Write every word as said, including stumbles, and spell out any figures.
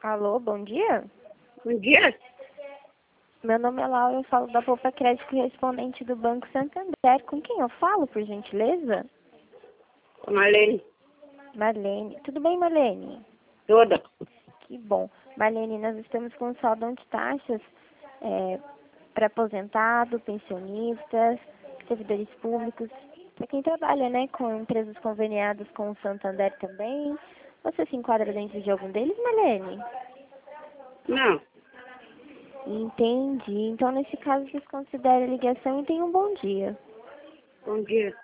Alô, bom dia? Bom dia. Meu nome é Laura, eu falo da Poupa Crédito correspondente do Banco Santander. Com quem eu falo, por gentileza? Marlene. Marlene. Tudo bem, Marlene? Toda. Que bom. Marlene, nós estamos com um saldão de taxas é, para aposentado, pensionistas, servidores públicos, para quem trabalha, né, com empresas conveniadas com o Santander também. Você se enquadra dentro de algum deles, Marlene? Não. Entendi. Então, nesse caso, vocês consideram a ligação e tenham um bom dia. Bom dia.